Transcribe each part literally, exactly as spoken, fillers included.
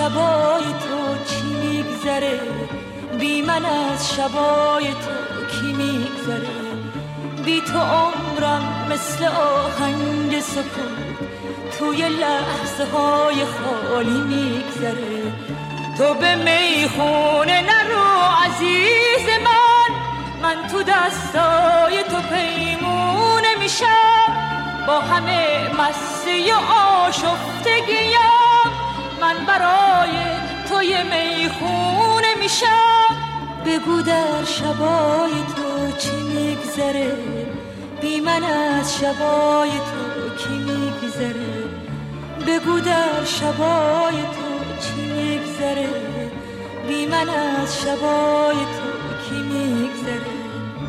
شبای تو چی میگذره، بی من از شبای تو کی میگذره. بی تو عمرم مثل آهنگ سکوت توی لحظه های خالی میگذره. تو به میخونه نرو عزیز من، من تو دستای تو پیمونه میشم. با همه مستی و آشفتگیم من برای توی میخونه میشم. بگو در شبای تو چی میگذره، بی من از شبای تو کی میگذره. بگو در شبای تو چی میگذره، بی من از شبای تو کی میگذره.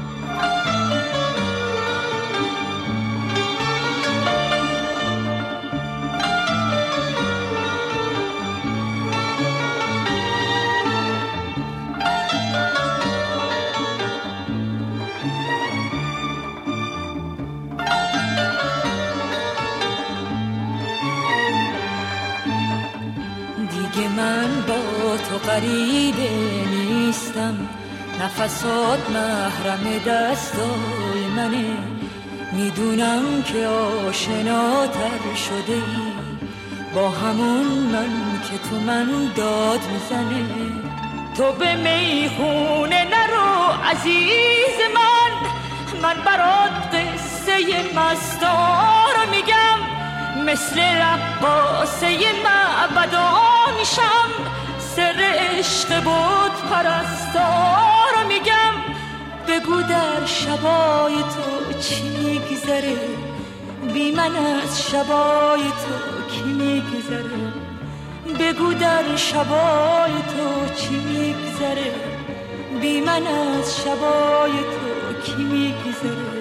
من با تو غریبه نیستم، نفسات محرم دستای منه. میدونم که آشناتر شده ای با همون من که تو من داد میزنه. تو به میخونه نرو عزیز من، من برات قصه مستار میگم. مثل رقاصه معبدا میشم، سر عشق بود پرستار میگم. بگو در شبای تو چی میگذره، بی من از شبای تو کی میگذره. بگو در شبای تو چی میگذره، بی من از شبای تو کی میگذره.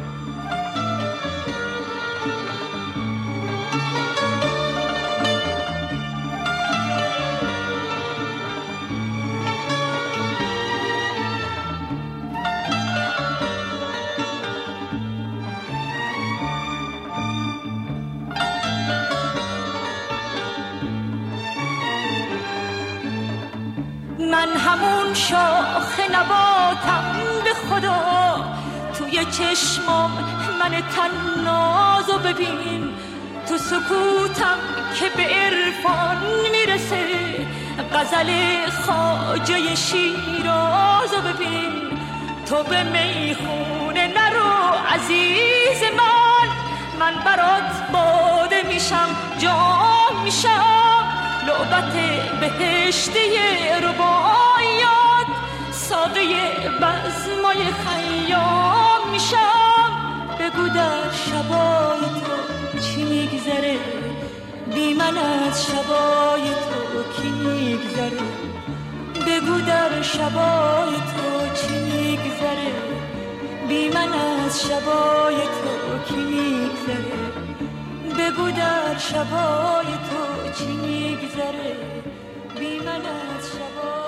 من همون شاخ نباتم به خدا، توی چشمام من تنازو ببین. تو سکوتم که به عرفان میرسه، غزل خواجه شیرازو ببین. تو به میخونه نرو عزیز من، من برات باده میشم جام میشم. لعبت بهشتی رباعیات، ساقه بزمای خیام میشم. بگو در شبای تو چی میگذره، بی من از شبای تو کی میگذره. بگو در شبای تو چی میگذره، بی من از شبای تو کی میگذره. بگو در شبای تو چی میگذره، بی من از شبای